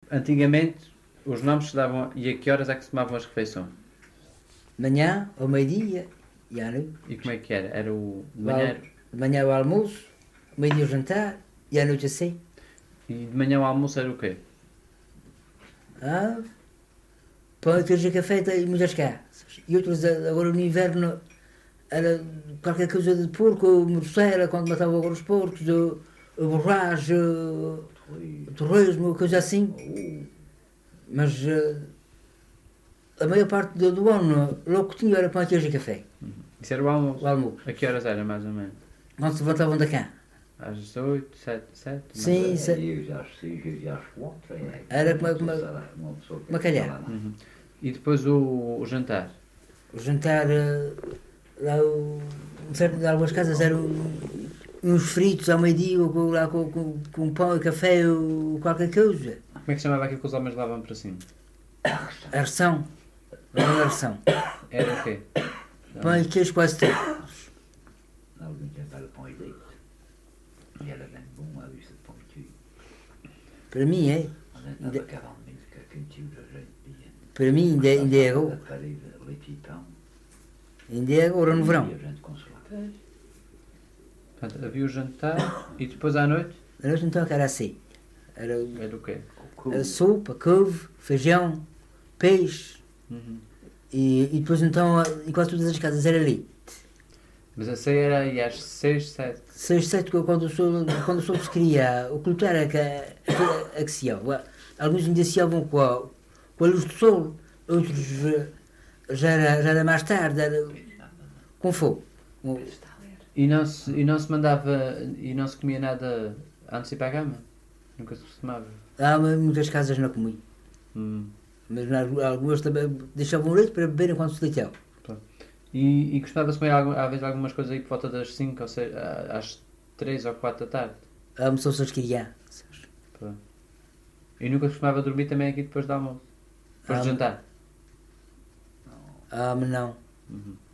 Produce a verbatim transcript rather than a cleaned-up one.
antigamente, os nomes se davam... E a que horas é que se tomavam as refeições? De manhã, ao meio-dia e à noite. E como é que era? Era o... De O manhã, al- era- de manhã o almoço, ao meio-dia o jantar e à noite assim. E de manhã o almoço era o quê? Ah, pão, queijo e café e muitas casas. E outros, ah, agora no inverno, era qualquer coisa de porco, morcela, quando matavam agora os porcos, o, o borracho, o torresmo, coisa assim. Mas ah, a maior parte do, do ano, logo que tinha era pão, queijo e café. Isso era o almoço? O almoço. A que horas era, mais ou menos? Quando se levantavam da cama. Às oito, sete, sete? Sim, Mas, se- é, eu já sei, eu já quatro, é. Era como- como- Uma pessoa que uma calhar. fala, não. Uhum. E depois o, o jantar? O jantar, ah, lá o, em certo- em algumas casas eram uns fritos ao meio-dia, ou com, lá com, com, com pão e café ou qualquer coisa. Como é que se chamava aquilo que os homens levavam para cima? Arção. Era uma arção. Era o quê? Pão e queijo quase tudo. Nós não jantar pão e leite. E era bem bom a vista de pão e queijo. Para mim é. Mas não estava cabalmente que a quentinho da gente ia. Para mim ainda, ainda é agora. A parede, leite e pão. Ainda é agora no verão. E a gente consolava. Portanto, havia o jantar e depois à noite? A noite então era assim. Era Era o quê? a sopa, couve, feijão, peixe. Uhum. E, e depois então, em quase todas as casas era ali. Mas a ceia era aí às seis, sete. Seis, sete, quando o sol, quando o sol se queria ocultar a que, a, a que se ia. Alguns ainda se iam com a, com a luz do sol, outros eh, já era, já era mais tarde, era com fogo. Com- E não se, e não se mandava, e não se comia nada antes de ir para a cama? Nunca se costumava? Há muitas casas não comiam, Hum. mas nas- algumas também deixavam leite para beber enquanto se deitavam. E, e costumava-se comer algum- às vezes algumas coisas aí por volta das cinco ou seis, a- às três ou quatro da tarde? Almoçou-se as crianças. Pô. E nunca costumava dormir também aqui depois do almoço? Depois Ah, de jantar? Ah, mas não. Uhum.